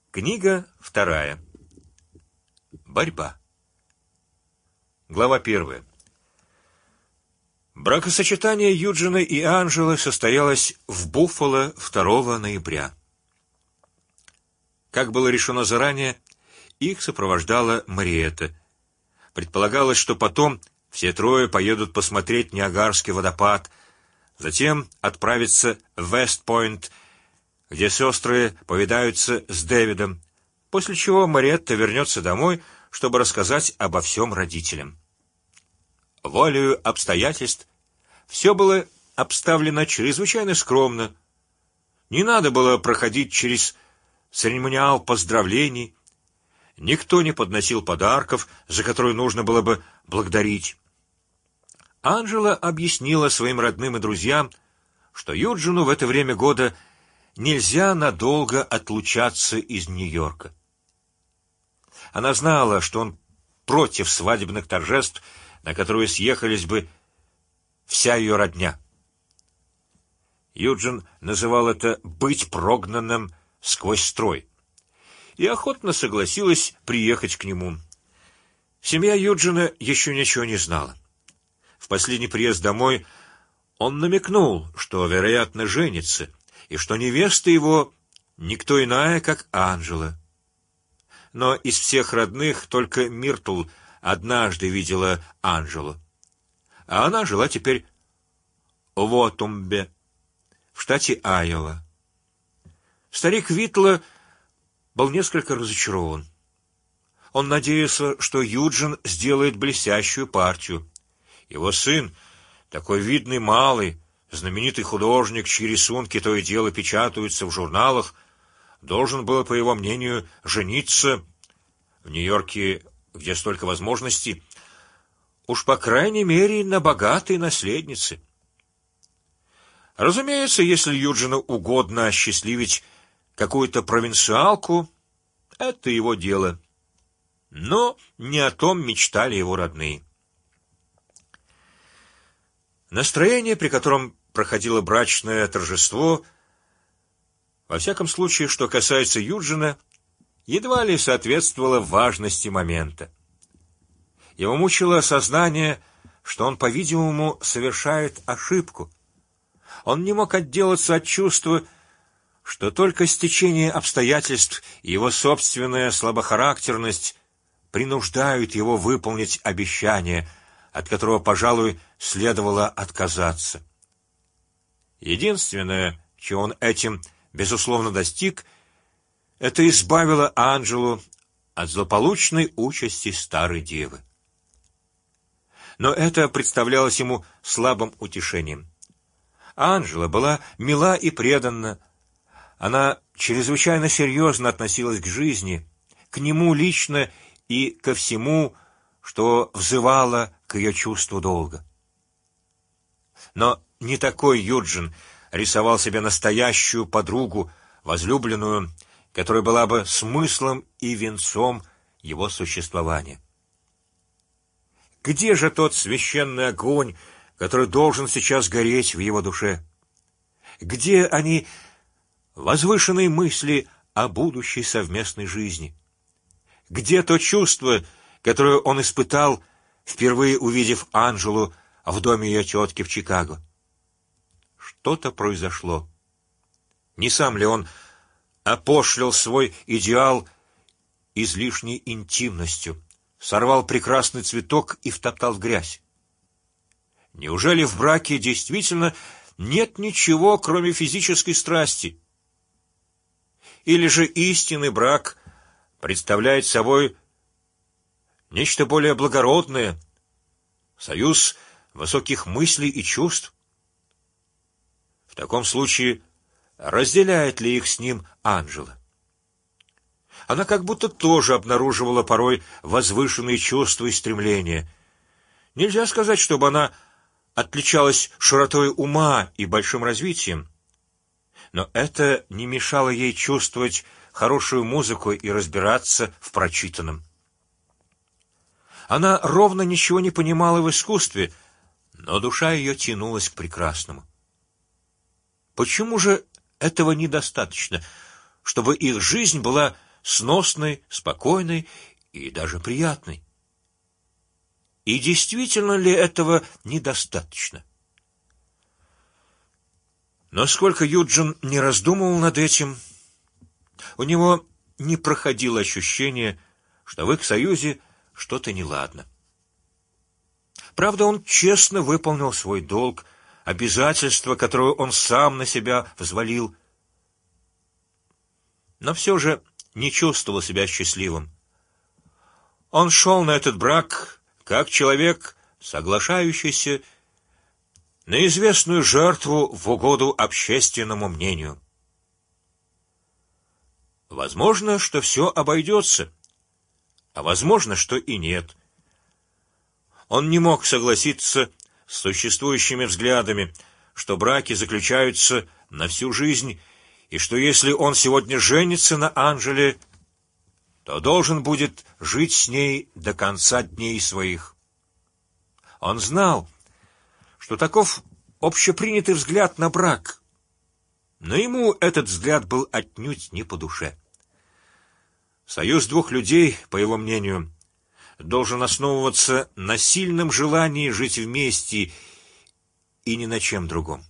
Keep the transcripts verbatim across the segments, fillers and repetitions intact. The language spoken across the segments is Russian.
Книга вторая. Борьба. Глава первая. Бракосочетание Юджина и Анжелы состоялось в Буффало второго ноября. Как было решено заранее, их сопровождала Мариэтта. Предполагалось, что потом все трое поедут посмотреть Ниагарский водопад, затем отправятся в Вест-Пойнт, где сестры повидаются с Дэвидом, после чего Мариэтта вернется домой, чтобы рассказать обо всем родителям. Волею обстоятельств все было обставлено чрезвычайно скромно. Не надо было проходить через церемониал поздравлений. Никто не подносил подарков, за которые нужно было бы благодарить. Анжела объяснила своим родным и друзьям, что Юджину в это время года нельзя надолго отлучаться из Нью-Йорка. Она знала, что он против свадебных торжеств, на которые съехались бы вся ее родня. Юджин называл это быть прогнанным сквозь строй, и охотно согласилась приехать к нему. Семья Юджина еще ничего не знала. В последний приезд домой он намекнул, что вероятно женится, и что невеста его никто иная, как Анжела. Но из всех родных только Миртл однажды видела Анжелу, а она жила теперь в Отумбе, в штате Айова. Старик Витла был несколько разочарован. Он надеялся, что Юджин сделает блестящую партию. Его сын, такой видный малый, знаменитый художник, чьи рисунки то и дело печатаются в журналах, должен был, по его мнению, жениться в Нью-Йорке, где столько возможностей, уж по крайней мере на богатой наследнице. Разумеется, если Юджину угодно осчастливить какую-то провинциалку, это его дело. Но не о том мечтали его родные. Настроение, при котором проходило брачное торжество, во всяком случае, что касается Юджина, едва ли соответствовало важности момента. Его мучило сознание, что он, по-видимому, совершает ошибку. Он не мог отделаться от чувства, что только стечение обстоятельств и его собственная слабохарактерность принуждают его выполнить обещание, от которого, пожалуй, следовало отказаться. Единственное, чего он этим безусловно достиг, это избавило Анжелу от злополучной участи старой девы. Но это представлялось ему слабым утешением. Анжела была мила и преданна. Она чрезвычайно серьезно относилась к жизни, к нему лично и ко всему, что взывало к ее чувству долга. Но не такой Юджин рисовал себе настоящую подругу, возлюбленную, которая была бы смыслом и венцом его существования. Где же тот священный огонь, который должен сейчас гореть в его душе? Где они, возвышенные мысли о будущей совместной жизни? Где то чувство, которое он испытал, впервые увидев Анжелу в доме ее тетки в Чикаго? Что-то произошло. Не сам ли он опошлил свой идеал излишней интимностью, сорвал прекрасный цветок и втоптал в грязь? Неужели в браке действительно нет ничего, кроме физической страсти? Или же истинный брак представляет собой нечто более благородное, союз высоких мыслей и чувств? В таком случае, разделяет ли их с ним Анжела? Она как будто тоже обнаруживала порой возвышенные чувства и стремления. Нельзя сказать, чтобы она отличалась широтой ума и большим развитием, но это не мешало ей чувствовать хорошую музыку и разбираться в прочитанном. Она ровно ничего не понимала в искусстве, но душа ее тянулась к прекрасному. Почему же этого недостаточно, чтобы их жизнь была сносной, спокойной и даже приятной. И действительно ли этого недостаточно? Но сколько Юджин не раздумывал над этим, у него не проходило ощущение, что в их союзе что-то неладно. Правда, он честно выполнил свой долг, обязательство, которое он сам на себя взвалил, но все же не чувствовал себя счастливым. Он шел на этот брак как человек, соглашающийся на известную жертву в угоду общественному мнению. Возможно, что все обойдется, а возможно, что и нет. Он не мог согласиться с существующими взглядами, что браки заключаются на всю жизнь, и что если он сегодня женится на Анжеле, то должен будет жить с ней до конца дней своих. Он знал, что таков общепринятый взгляд на брак, но ему этот взгляд был отнюдь не по душе. Союз двух людей, по его мнению, должен основываться на сильном желании жить вместе и ни на чем другом.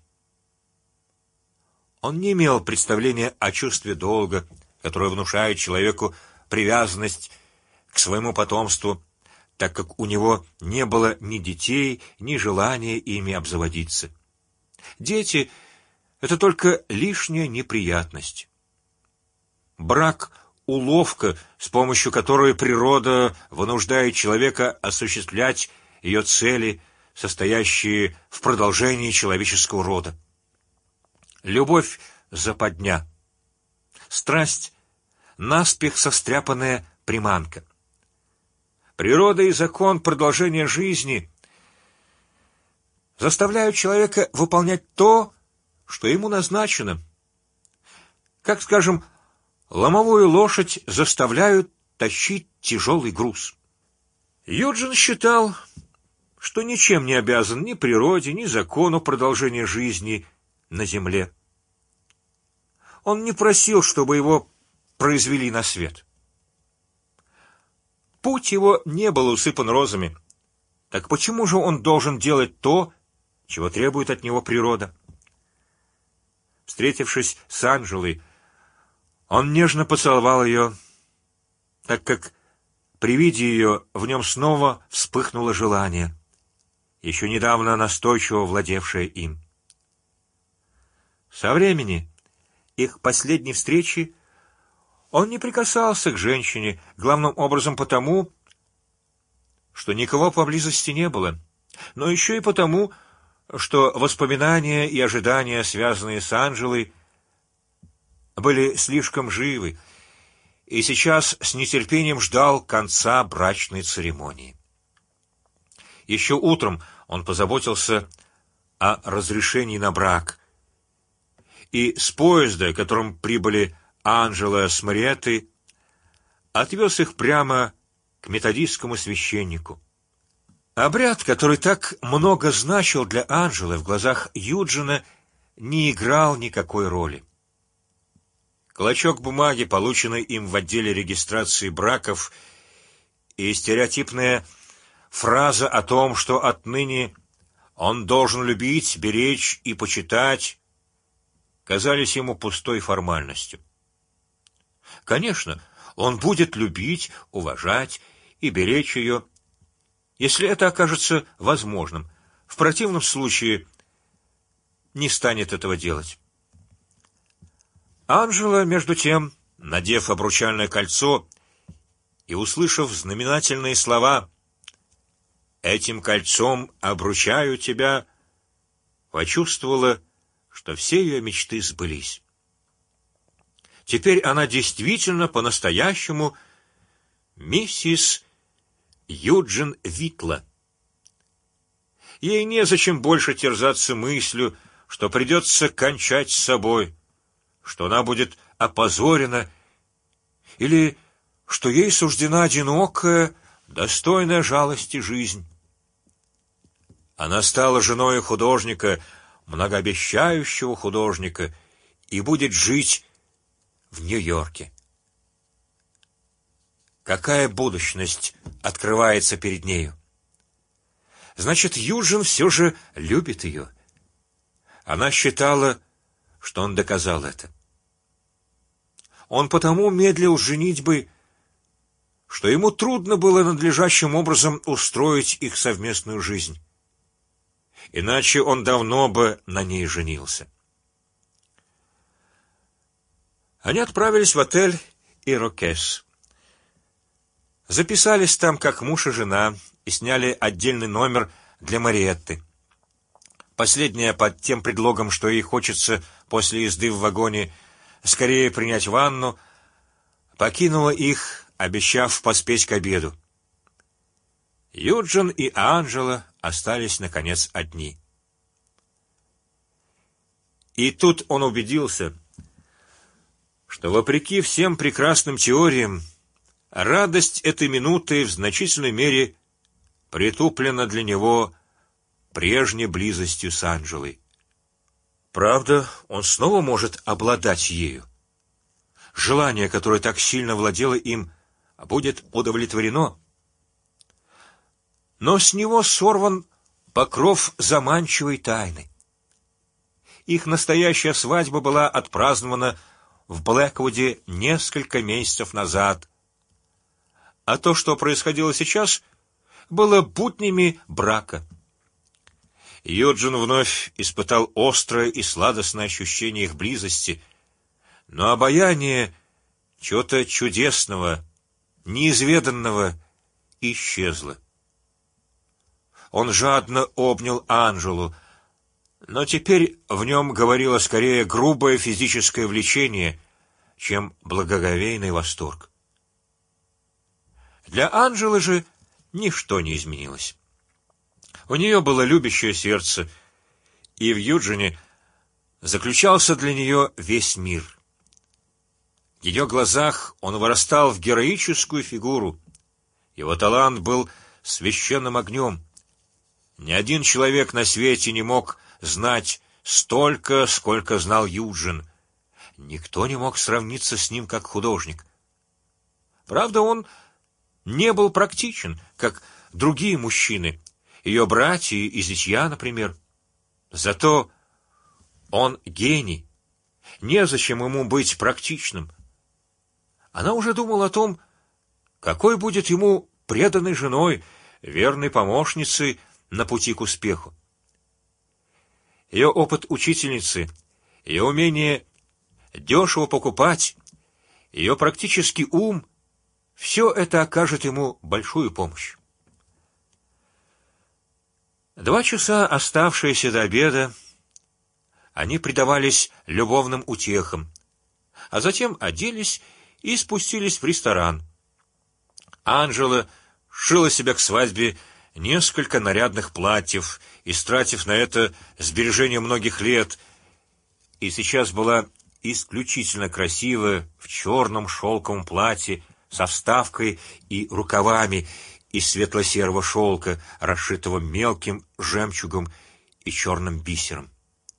Он не имел представления о чувстве долга, которое внушает человеку привязанность к своему потомству, так как у него не было ни детей, ни желания ими обзаводиться. Дети — это только лишняя неприятность. Брак — уловка, с помощью которой природа вынуждает человека осуществлять ее цели, состоящие в продолжении человеческого рода. Любовь — западня, страсть — наспех состряпанная приманка. Природа и закон продолжения жизни заставляют человека выполнять то, что ему назначено. Как, скажем, ломовую лошадь заставляют тащить тяжелый груз. Юджин считал, что ничем не обязан ни природе, ни закону продолжения жизни на земле. Он не просил, чтобы его произвели на свет. Путь его не был усыпан розами. Так почему же он должен делать то, чего требует от него природа? Встретившись с Анжелой, он нежно поцеловал ее, так как при виде ее в нем снова вспыхнуло желание, еще недавно настойчиво владевшее им. Со времени их последней встречи он не прикасался к женщине, главным образом потому, что никого поблизости не было, но еще и потому, что воспоминания и ожидания, связанные с Анжелой, были слишком живы, и сейчас с нетерпением ждал конца брачной церемонии. Еще утром он позаботился о разрешении на брак, и с поезда, которым прибыли Анжела с Мариеттой, отвез их прямо к методистскому священнику. Обряд, который так много значил для Анжелы в глазах Юджина, не играл никакой роли. Клочок бумаги, полученный им в отделе регистрации браков, и стереотипная фраза о том, что отныне он должен любить, беречь и почитать, казались ему пустой формальностью. Конечно, он будет любить, уважать и беречь ее, если это окажется возможным. В противном случае не станет этого делать. Анжела, между тем, надев обручальное кольцо и услышав знаменательные слова «Этим кольцом обручаю тебя», почувствовала, что все ее мечты сбылись. Теперь она действительно по-настоящему миссис Юджин Витла. Ей незачем больше терзаться мыслью, что придется кончать с собой, что она будет опозорена, или что ей суждена одинокая, достойная жалости жизнь. Она стала женой художника, многообещающего художника, и будет жить в Нью-Йорке. какая будущность открывается перед нею. Значит, Юджин все же любит ее. Она считала, что он доказал это. Он потому медлил с женитьбой, что ему трудно было надлежащим образом устроить их совместную жизнь. Иначе он давно бы на ней женился. Они отправились в отель Ирокез. Записались там как муж и жена и сняли отдельный номер для Мариетты. Последняя под тем предлогом, что ей хочется после езды в вагоне скорее принять ванну, покинула их, обещав поспеть к обеду. Юджин и Анжела остались наконец одни. И тут он убедился, что вопреки всем прекрасным теориям, радость этой минуты в значительной мере притуплена для него прежней близостью с Анжелой. Правда, он снова может обладать ею. Желание, которое так сильно владело им, будет удовлетворено. Но с него сорван покров заманчивой тайны. Их настоящая свадьба была отпразднована в Блэквуде несколько месяцев назад, а то, что происходило сейчас, было буднями брака. Юджин вновь испытал острое и сладостное ощущение их близости, но обаяние чего-то чудесного, неизведанного исчезло. Он жадно обнял Анжелу, но теперь в нем говорило скорее грубое физическое влечение, чем благоговейный восторг. Для Анжелы же ничто не изменилось. У нее было любящее сердце, и в Юджине заключался для нее весь мир. В ее глазах он вырастал в героическую фигуру. Его талант был священным огнем. Ни один человек на свете не мог знать столько, сколько знал Юджин. Никто не мог сравниться с ним как художник. Правда, он не был практичен, как другие мужчины, ее братья и зятья, например. Зато он гений. Незачем ему быть практичным. Она уже думала о том, какой будет ему преданной женой, верной помощницей на пути к успеху. Ее опыт учительницы, ее умение дешево покупать, ее практический ум — все это окажет ему большую помощь. Два часа, оставшиеся до обеда, они предавались любовным утехам, а затем оделись и спустились в ресторан. Анжела шила себе к свадьбе несколько нарядных платьев, истратив на это сбережения многих лет, и сейчас была исключительно красивая в черном шелковом платье со вставкой и рукавами из светло-серого шелка, расшитого мелким жемчугом и черным бисером.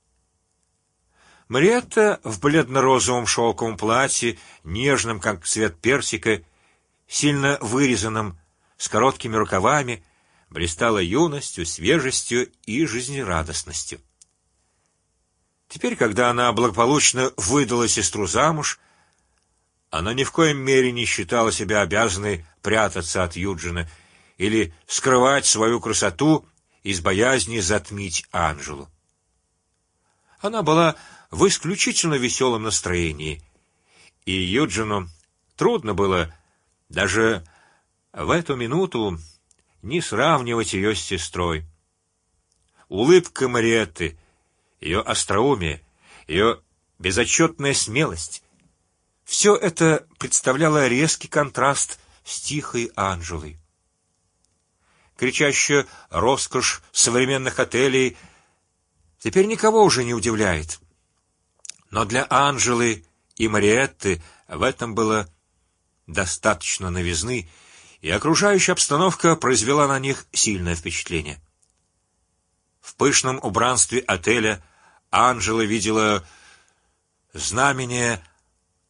Мариетта в бледно-розовом шелковом платье, нежном, как цвет персика, сильно вырезанном, с короткими рукавами, блистала юностью, свежестью и жизнерадостностью. Теперь, когда она благополучно выдала сестру замуж, она ни в коем мере не считала себя обязанной прятаться от Юджина или скрывать свою красоту из боязни затмить Анжелу. Она была в исключительно веселом настроении, и Юджину трудно было даже в эту минуту не сравнивать ее с сестрой. Улыбка Мариетты, ее остроумие, ее безотчетная смелость — все это представляло резкий контраст с тихой Анжелой. Кричащая роскошь современных отелей теперь никого уже не удивляет. Но для Анжелы и Мариетты в этом было достаточно новизны, и окружающая обстановка произвела на них сильное впечатление. В пышном убранстве отеля Анжела видела знамение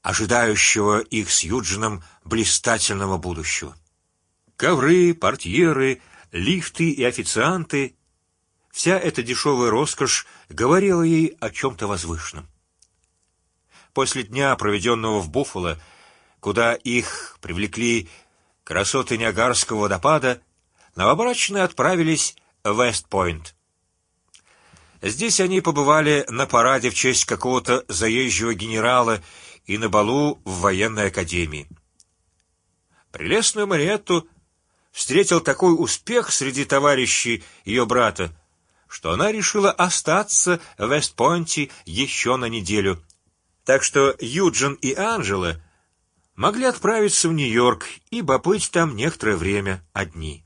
ожидающего их с Юджином блистательного будущего. Ковры, портьеры, лифты и официанты — вся эта дешевая роскошь говорила ей о чем-то возвышенном. После дня, проведенного в Буффало, куда их привлекли красоты Ниагарского водопада, новобрачные отправились в Вест-Пойнт. Здесь они побывали на параде в честь какого-то заезжего генерала и на балу в военной академии. Прелестную Мариетту встретил такой успех среди товарищей ее брата, что она решила остаться в Вест-Пойнте еще на неделю, так что Юджин и Анжела могли отправиться в Нью-Йорк и побыть там некоторое время одни.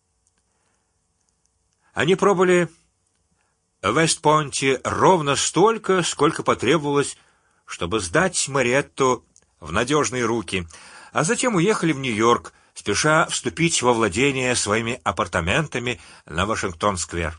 Они пробыли в Вест-Пойнте ровно столько, сколько потребовалось, чтобы сдать Мариетту в надежные руки, а затем уехали в Нью-Йорк, спеша вступить во владение своими апартаментами на Вашингтон-сквер.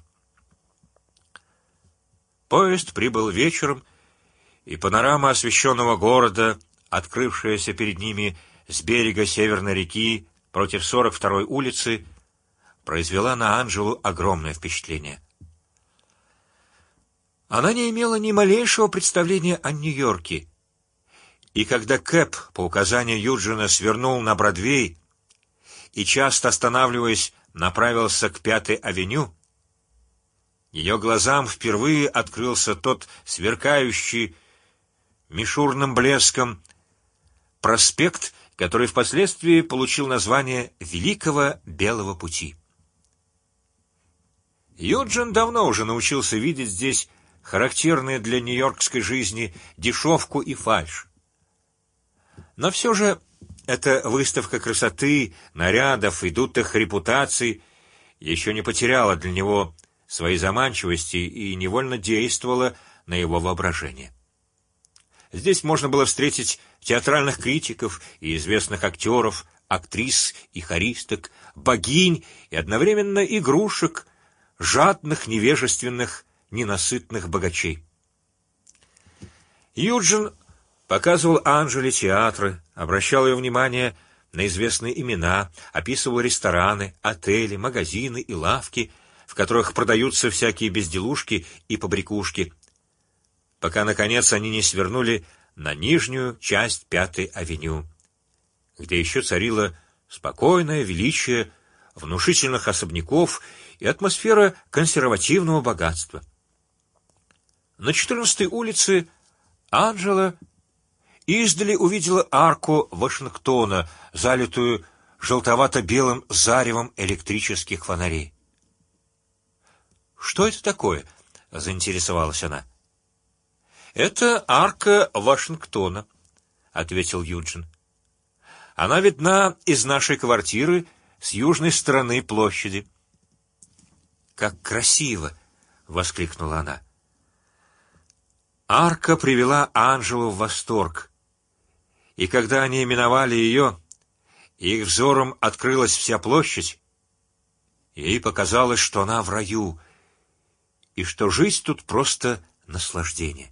Поезд прибыл вечером, и панорама освещенного города, открывшаяся перед ними с берега Северной реки против сорок второй улицы, произвела на Анжелу огромное впечатление. Она не имела ни малейшего представления о Нью-Йорке, и когда Кэп по указанию Юджина свернул на Бродвей и, часто останавливаясь, направился к Пятой авеню, ее глазам впервые открылся тот сверкающий мишурным блеском проспект, который впоследствии получил название Великого Белого пути. Юджин давно уже научился видеть здесь характерные для нью-йоркской жизни дешевку и фальшь. Но все же эта выставка красоты, нарядов и дутых репутаций еще не потеряла для него своей заманчивости и невольно действовала на его воображение. Здесь можно было встретить театральных критиков и известных актеров, актрис и хористок, богинь и одновременно игрушек, жадных, невежественных, ненасытных богачей. Юджин показывал Анжеле театры, обращал ее внимание на известные имена, описывал рестораны, отели, магазины и лавки, в которых продаются всякие безделушки и побрякушки, пока наконец они не свернули на нижнюю часть Пятой авеню, где еще царило спокойное величие внушительных особняков и атмосфера консервативного богатства. На четырнадцатой улице Анжела издали увидела арку Вашингтона, залитую желтовато-белым заревом электрических фонарей. Что это такое? Заинтересовалась она. Это арка Вашингтона, ответил Юджин. Она видна из нашей квартиры с южной стороны площади. Как красиво! Воскликнула она. Арка привела Анжелу в восторг, и когда они миновали ее, их взором открылась вся площадь. Ей показалось, что она в раю, и что жизнь тут просто наслаждение.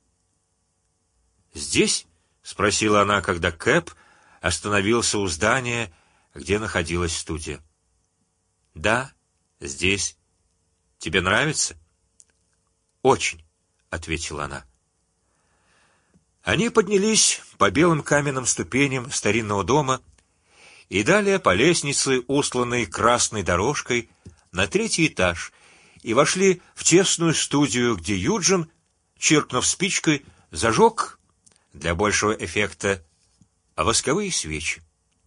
Здесь? Спросила она, когда Кэп остановился у здания, где находилась студия. Да, здесь. Тебе нравится? Очень, ответила она. Они поднялись по белым каменным ступеням старинного дома и далее по лестнице, устланной красной дорожкой, на третий этаж, и вошли в тесную студию, где Юджин, чиркнув спичкой, зажег для большего эффекта восковые свечи.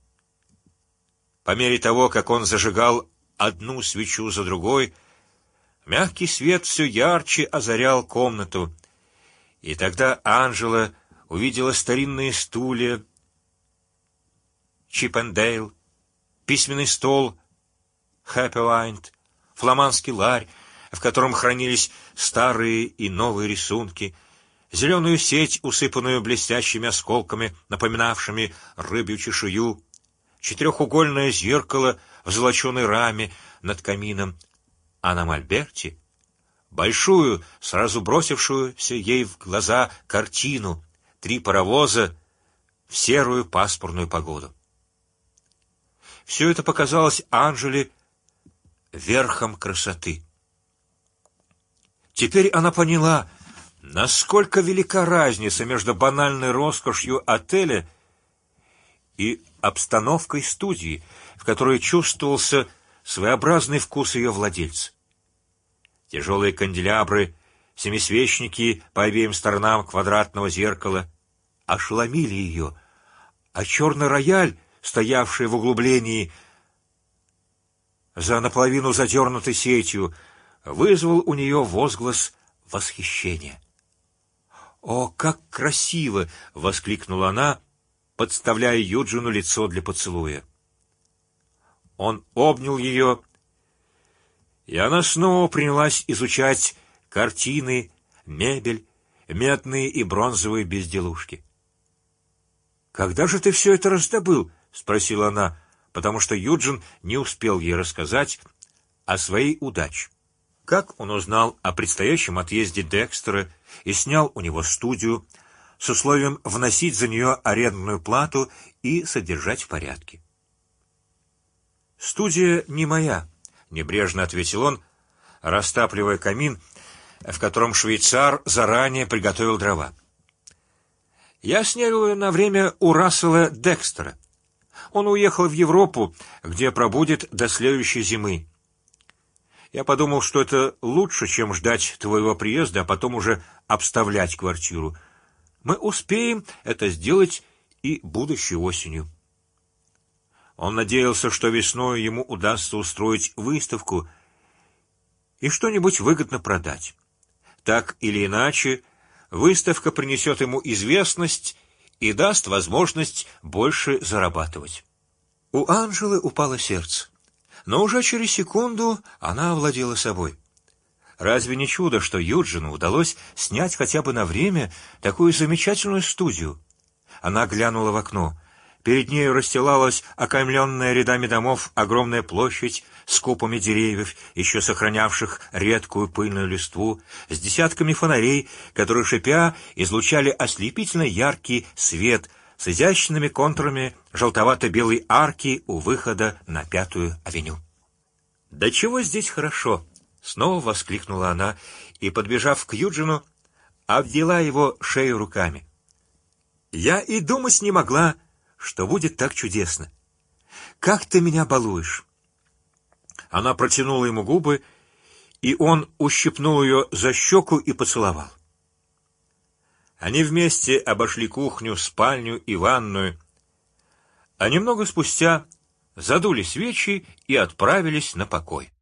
По мере того, как он зажигал одну свечу за другой, мягкий свет все ярче озарял комнату, и тогда Анжела увидела старинные стулья, Чиппендейл, письменный стол, Хэппи-Лайнд, фламандский ларь, в котором хранились старые и новые рисунки, зеленую сеть, усыпанную блестящими осколками, напоминавшими рыбью чешую, четырехугольное зеркало в золоченой раме над камином, а на мольберте большую, сразу бросившуюся ей в глаза картину: три паровоза, в серую пасмурную погоду. Все это показалось Анжеле верхом красоты. Теперь она поняла, насколько велика разница между банальной роскошью отеля и обстановкой студии, в которой чувствовался своеобразный вкус ее владельца. Тяжелые канделябры, семисвечники по обеим сторонам квадратного зеркала ошеломили ее, а черный рояль, стоявший в углублении за наполовину задернутой сетью, вызвал у нее возглас восхищения. «О, как красиво!» — воскликнула она, подставляя Юджину лицо для поцелуя. Он обнял ее, и она снова принялась изучать картины, мебель, медные и бронзовые безделушки. «Когда же ты все это раздобыл?» — спросила она, потому что Юджин не успел ей рассказать о своей удаче. Как он узнал о предстоящем отъезде Декстера и снял у него студию с условием вносить за нее арендную плату и содержать в порядке. «Студия не моя», — небрежно ответил он, растапливая камин, в котором швейцар заранее приготовил дрова. «Я снял ее на время у Рассела Декстера. Он уехал в Европу, где пробудет до следующей зимы. Я подумал, что это лучше, чем ждать твоего приезда, а потом уже обставлять квартиру. Мы успеем это сделать и будущей осенью». Он надеялся, что весной ему удастся устроить выставку и что-нибудь выгодно продать. Так или иначе, выставка принесет ему известность и даст возможность больше зарабатывать. У Анжелы упало сердце, но уже через секунду она овладела собой. Разве не чудо, что Юджину удалось снять хотя бы на время такую замечательную студию? Она глянула в окно. Перед нею расстилалась окаймленная рядами домов огромная площадь с купами деревьев, еще сохранявших редкую пыльную листву, с десятками фонарей, которые, шипя, излучали ослепительно яркий свет с изящными контурами желтовато-белой арки у выхода на Пятую авеню. «Да чего здесь хорошо!» — снова воскликнула она и, подбежав к Юджину, обвела его шею руками. «Я и думать не могла, что будет так чудесно. Как ты меня балуешь!» Она протянула ему губы, и он ущипнул ее за щеку и поцеловал. Они вместе обошли кухню, спальню и ванную, а немного спустя задули свечи и отправились на покой.